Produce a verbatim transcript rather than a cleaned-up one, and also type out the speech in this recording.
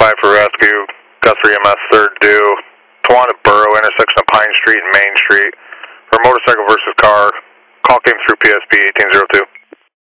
five for rescue, Guthrie E M S third due, Tawana Borough, intersection of Pine Street and Main Street, for motorcycle versus car. Call came through P S B eighteen oh two.